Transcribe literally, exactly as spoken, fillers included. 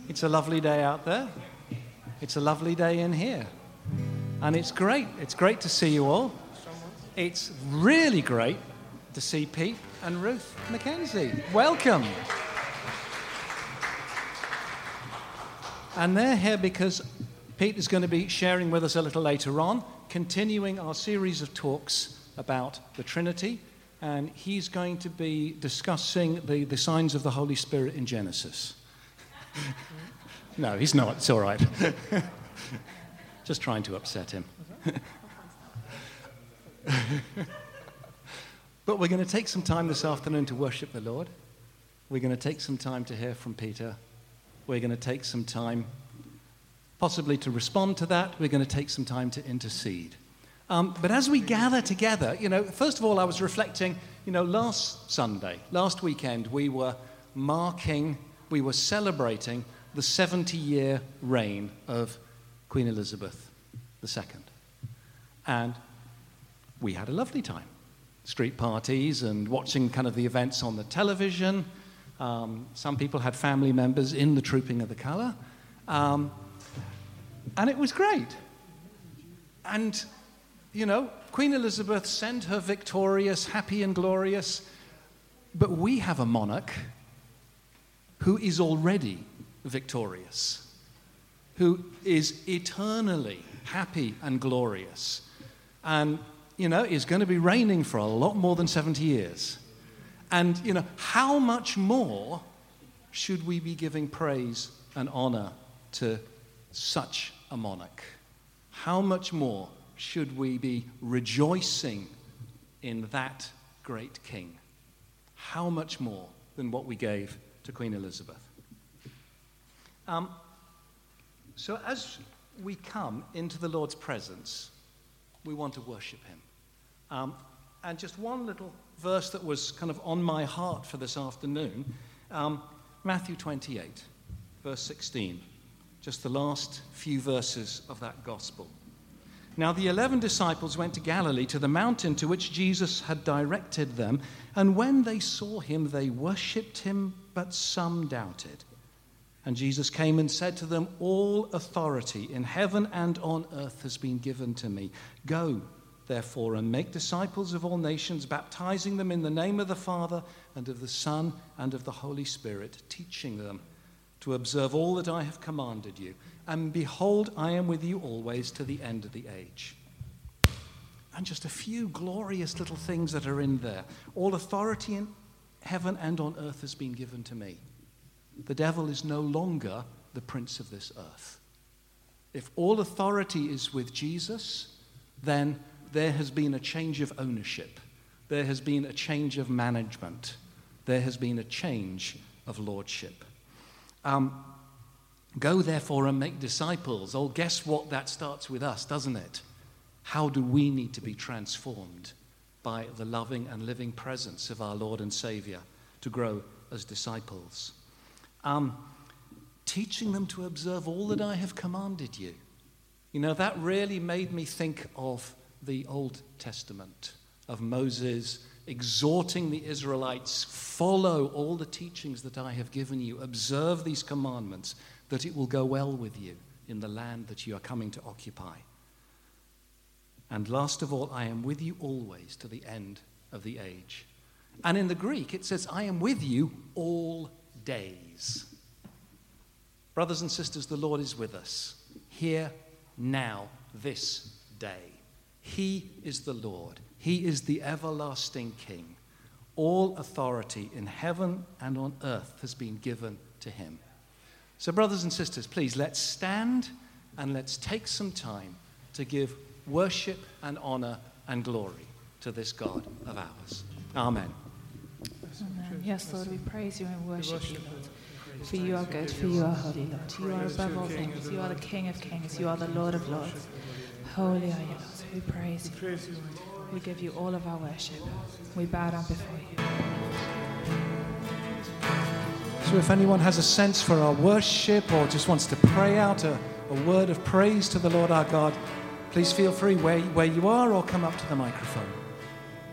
It's a lovely day out there. It's a lovely day in here. And it's great. It's great to see you all. It's really great to see Pete and Ruth Mackenzie. Welcome. And they're here because Pete is going to be sharing with us a little later on, continuing our series of talks about the Trinity. And he's going to be discussing the, the signs of the Holy Spirit in Genesis. No, he's not. It's all right. Just trying to upset him. But we're going to take some time this afternoon to worship the Lord. We're going to take some time to hear from Peter. We're going to take some time possibly to respond to that. We're going to take some time to intercede. Um, but as we gather together, you know, first of all, I was reflecting, you know, last Sunday, last weekend, we were marking, we were celebrating the seventy-year reign of Queen Elizabeth the Second. And we had a lovely time. Street parties and watching kind of the events on the television. Um, some people had family members in the Trooping of the Colour. Um, and it was great. And, you know, Queen Elizabeth sent her victorious, happy and glorious. But we have a monarch who is already victorious, who is eternally happy and glorious. And, you know, is going to be reigning for a lot more than seventy years. And, you know, how much more should we be giving praise and honor to such a monarch? How much more should we be rejoicing in that great king? How much more than what we gave to Queen Elizabeth? Um, so as we come into the Lord's presence, we want to worship him. Um, and just one little verse that was kind of on my heart for this afternoon, um, Matthew twenty-eight, verse sixteen, just the last few verses of that gospel. Now the eleven disciples went to Galilee, to the mountain to which Jesus had directed them, and when they saw him, they worshipped him, but some doubted. And Jesus came and said to them, all authority in heaven and on earth has been given to me. Go, therefore, and make disciples of all nations, baptizing them in the name of the Father and of the Son and of the Holy Spirit, teaching them to observe all that I have commanded you. And behold, I am with you always to the end of the age. And just a few glorious little things that are in there. All authority in heaven and on earth has been given to me. The devil is no longer the prince of this earth. If all authority is with Jesus, then there has been a change of ownership. There has been a change of management. There has been a change of lordship. Um, Go, therefore, and make disciples. Oh, guess what? That starts with us, doesn't it? How do we need to be transformed by the loving and living presence of our Lord and Savior to grow as disciples? Um, teaching them to observe all that I have commanded you. You know, that really made me think of the Old Testament, of Moses exhorting the Israelites, follow all the teachings that I have given you, observe these commandments, that it will go well with you in the land that you are coming to occupy. And last of all, I am with you always to the end of the age. And in the Greek, it says, I am with you all days. Brothers and sisters, the Lord is with us, here, now, this day. He is the Lord. He is the everlasting King. All authority in heaven and on earth has been given to him. So, brothers and sisters, please, let's stand and let's take some time to give worship and honor and glory to this God of ours. Amen. Amen. Yes, Lord, we praise you and worship you, Lord. For you are good, for you are holy, Lord. You are above all things. You are the King of kings. You are the Lord of lords. Holy are you, Lord. We praise you. We give you all of our worship. We bow down before you. So if anyone has a sense for our worship or just wants to pray out a, a word of praise to the Lord our God, please feel free where, where you are or come up to the microphone.